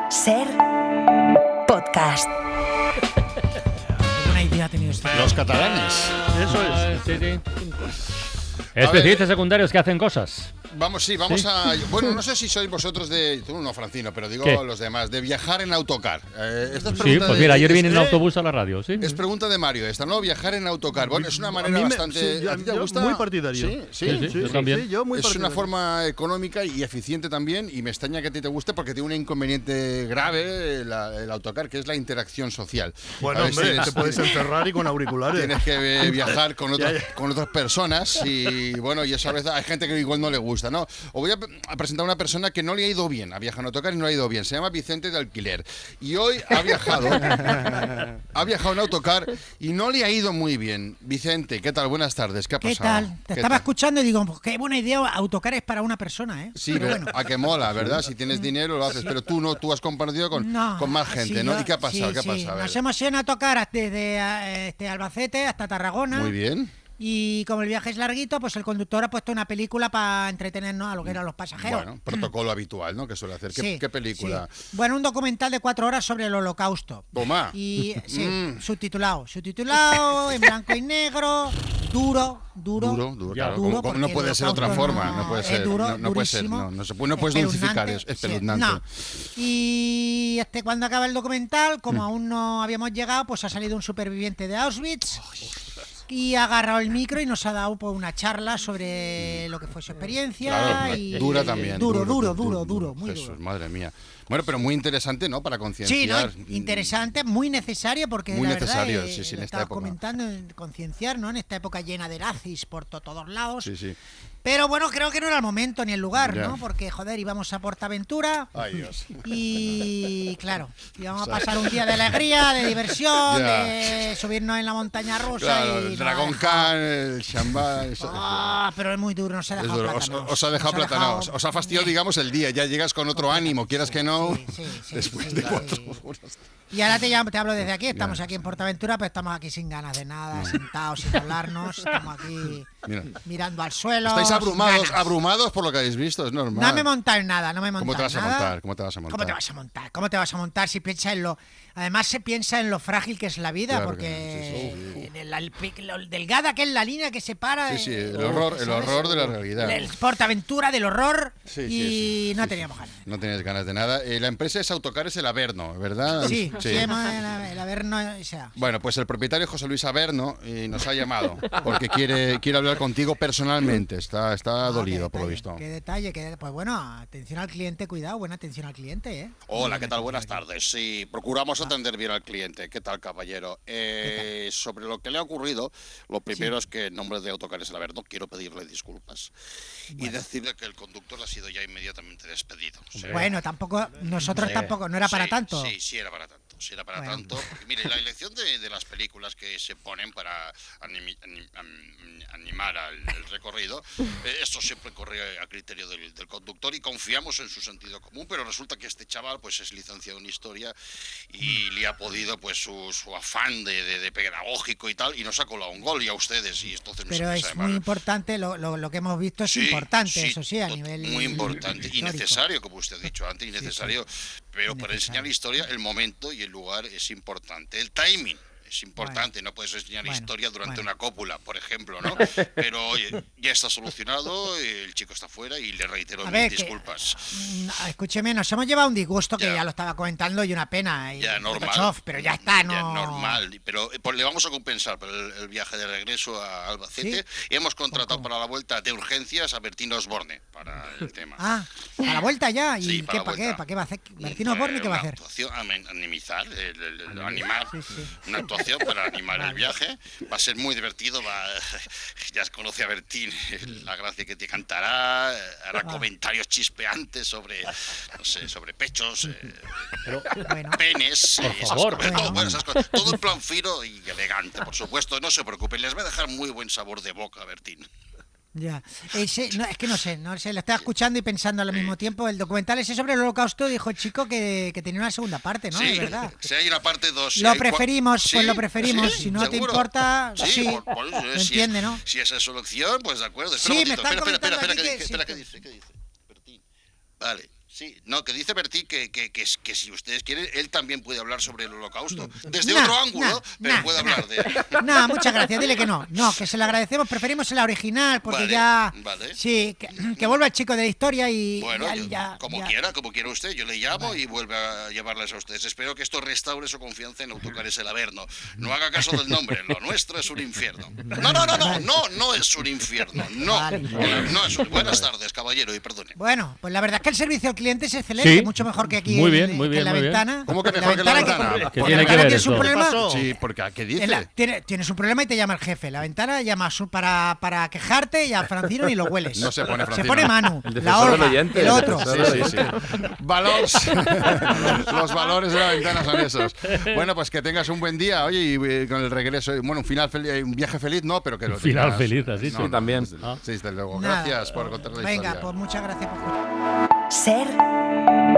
Ser podcast. Qué buena idea ha tenido este. Los catalanes. Eso es. Sí, sí. Especialistas secundarios que hacen cosas. Vamos a... Bueno, no sé si sois vosotros de... Tú no, Francino, pero digo ¿Qué? los demás. De viajar en autocar. Esta es Sí, pregunta pues de- mira, ayer vine en es- autobús a la radio, sí. Es pregunta de Mario esta, ¿no? Viajar en autocar. Bueno, es una manera bastante... Sí, ¿A ti te yo gusta? muy partidario. Sí. Yo también. Sí, yo muy Es partidario. una forma económica y eficiente también, y me extraña que a ti te guste porque tiene un inconveniente grave el autocar, que es la interacción social. Bueno, A veces hombre, te puedes encerrar y con auriculares. tienes que viajar con Ya, con otras personas y bueno, y eso a veces hay gente que igual no le gusta, ¿no? Os voy a presentar a una persona que no le ha ido bien, ha viajado en autocar y no le ha ido bien. Se llama Vicente de Alquiler y hoy ha viajado en autocar y no le ha ido muy bien. Vicente, ¿qué tal? Buenas tardes, ¿qué ha ¿Qué pasado? tal? Te ¿Qué estaba tal? escuchando y digo, pues qué buena idea, autocar es para una persona, ¿eh? Sí, Pero pero bueno. a que mola, ¿verdad? Si tienes dinero lo haces, pero tú no, tú has compartido con más gente, sí, ¿no? yo- ¿Y qué ha pasado? sí, ¿Qué ha sí. pasado? A ver. Nos hemos ido en autocar desde Albacete hasta Tarragona. Muy bien. Y como el viaje es larguito, pues el conductor ha puesto una película para entretenernos a lo que eran los pasajeros. Bueno, protocolo habitual, ¿no? Que suele hacer. ¿Qué, Sí, qué película? sí. Bueno, un documental de 4 horas sobre el Holocausto. Toma. Y sí, subtitulado, en blanco y negro, duro, Duro, Ya, claro. duro, ¿Cómo? No porque puede el ser de otra holocausto forma, no puede es ser. duro, no puede ser, durísimo, no puedes dulcificar, es sí, espeluznante. no. Y cuando acaba el documental, como aún no habíamos llegado, pues ha salido un superviviente de Auschwitz y ha agarrado el micro y nos ha dado pues, una charla sobre lo que fue su experiencia. Claro, y dura también. Duro, muy Jesús, duro. madre mía. Bueno, pero muy interesante, ¿no? Para Sí, concienciar. ¿no? Interesante, muy necesario porque Muy la verdad, necesario, sí, en lo esta estabas época. comentando, concienciar, ¿no? En esta época llena de nazis por todos lados. Sí, sí. Pero bueno, creo que no era el momento ni el lugar, Ya. ¿no? Porque, joder, íbamos a Portaventura Ay, Dios. y, claro, íbamos a pasar un día de alegría, de diversión, Ya. de subirnos en la montaña rusa Claro, y... el nos Dragon ha dejado- Khan, el Shambal. Ah, pero es muy duro, nos ha Es dejado duro. platanos. Os ha dejado Nos platanaos. dejado- Os ha fastidiado, digamos, el día. Ya llegas con otro ánimo, quieras que no. Sí, Después sí, de sí. 4 horas. Y ahora te hablo desde aquí, estamos aquí en Portaventura, pero estamos aquí sin ganas de nada, sentados, sin hablarnos, estamos aquí Mira. mirando al suelo. Estáis sin abrumados, ganas. abrumados por lo que habéis visto, es normal. No me montáis nada, no me montáis ¿Cómo te vas a nada. montar? ¿Cómo te vas a montar? ¿Cómo te vas a montar? ¿Cómo te vas a montar si piensas en lo... Además se piensa en lo frágil que es la vida, Claro porque que lo delgada que es la línea que separa... Sí, sí, el horror de la realidad. El Portaventura del horror Sí, y sí, no sí, teníamos ganas. No tenías ganas de nada. La empresa es Autocares El Averno, ¿verdad? Sí, el Averno, o sea... Bueno, pues el propietario José Luis Averno nos ha llamado porque quiere hablar contigo personalmente. Está dolido, por lo visto. Qué detalle, pues bueno, atención al cliente, cuidado, buena atención al cliente, ¿eh? Hola, ¿qué tal? Buenas tardes. Sí, procuramos atender bien al cliente. ¿Qué tal, caballero? Sobre lo que le ha ocurrido, lo primero es que en nombre de Autocares El Averno quiero pedirle disculpas y decirle que el conductor ha sido ya inmediatamente despedido. O sea, Bueno, nosotros tampoco, no era para sí, tanto. Sí, era para tanto. Sí, era para Bueno. tanto. Porque, mire, la elección de las películas que se ponen para animar el recorrido, esto siempre corre a criterio del conductor y confiamos en su sentido común, pero resulta que este chaval pues es licenciado en Historia y le ha podido pues su afán de pedagógico y tal, y nos ha colado un gol y a ustedes, y entonces Pero me es sabe muy mal. importante, lo que hemos visto es Sí, importante, sí, eso sí, a nivel muy importante y histórico. necesario, como usted ha dicho antes, y necesario, pero para enseñar historia el momento y el lugar es importante, el timing es importante, no puedes enseñar historia durante una cópula, por ejemplo, ¿no? Pero oye, ya está solucionado, el chico está fuera y le reitero A mis ver, disculpas. Escúcheme, nos hemos llevado un disgusto que Ya. ya lo estaba comentando y una pena. Y Ya, normal. Gochof, pero ya está, ¿no? Ya, normal, pero pues, le vamos a compensar por el viaje de regreso a Albacete. ¿Sí? Y hemos contratado ¿Cómo? para la vuelta de urgencias a Bertín Osborne para el tema. Ah, a la vuelta ya. ¿Y Sí, qué, para la para qué? vuelta. ¿Para qué va a hacer? ¿Bertino Osborne qué va a hacer? Una actuación, animizar, animar, Sí, sí. una actuación para animar el viaje. Va a ser muy divertido, ya conoce a Bertín, la gracia que te cantará, hará comentarios chispeantes sobre, no sé, sobre pechos, Bueno, penes, Por esas favor. cosas, Bueno. bueno, esas cosas. Todo en plan fino y elegante, por supuesto, no se preocupen, les va a dejar muy buen sabor de boca, Bertín. ya. Es que no sé, lo estaba escuchando y pensando al mismo tiempo. El documental ese sobre el Holocausto dijo el chico que tenía una segunda parte, ¿no? Sí, Es verdad. si hay una parte 2. Lo preferimos, pues lo preferimos. Si no te ¿seguro? importa, sí. Por eso, Lo si entiende, es, ¿no? Si esa es su elección, pues de acuerdo. Sí, Espera un me momentito, están espera, comentando aquí ¿qué que dice? sí, Espera, que- ¿qué dice? ¿Qué dice? Bertín. Vale, Sí, no, que dice Bertí que si ustedes quieren, él también puede hablar sobre el Holocausto. Desde Nah, otro ángulo, pero puede hablar de... No, muchas gracias, dile que no. No, que se le agradecemos, preferimos la original, porque Vale, ya... vale. Sí, que vuelva el chico de la historia y... Bueno, como ya. quiera usted, yo le llamo y vuelve a llevarles a ustedes. Espero que esto restaure su confianza en Autocares El Averno. No haga caso del nombre, lo nuestro es un infierno. No es un infierno, no. Vale. No es un... Buenas tardes, caballero, y perdone. Bueno, pues la verdad es que el servicio al cliente es excelente, Sí. mucho mejor que aquí Muy en, bien, muy que bien, en la muy bien. ventana. ¿Cómo que mejor que la ventana? ¿Qué la tiene que ventana ver tienes un eso? problema. ¿Qué pasó? Sí, porque ¿qué dice? Tienes un problema y te llama el jefe. La ventana llama para quejarte y a Francino ni lo hueles. No se pone Se Francino. pone Manu, El la defensor del Olga, oyente, el el otro. defensor. Sí. Valores. Los valores de la ventana son esos. Bueno, pues que tengas un buen día, oye, y con el regreso, bueno, un viaje feliz, no, pero que lo Final tengas- feliz, así, No, sí. no, también. Sí, desde luego. Nada. Gracias por contar la Venga, historia. pues muchas gracias por... Ser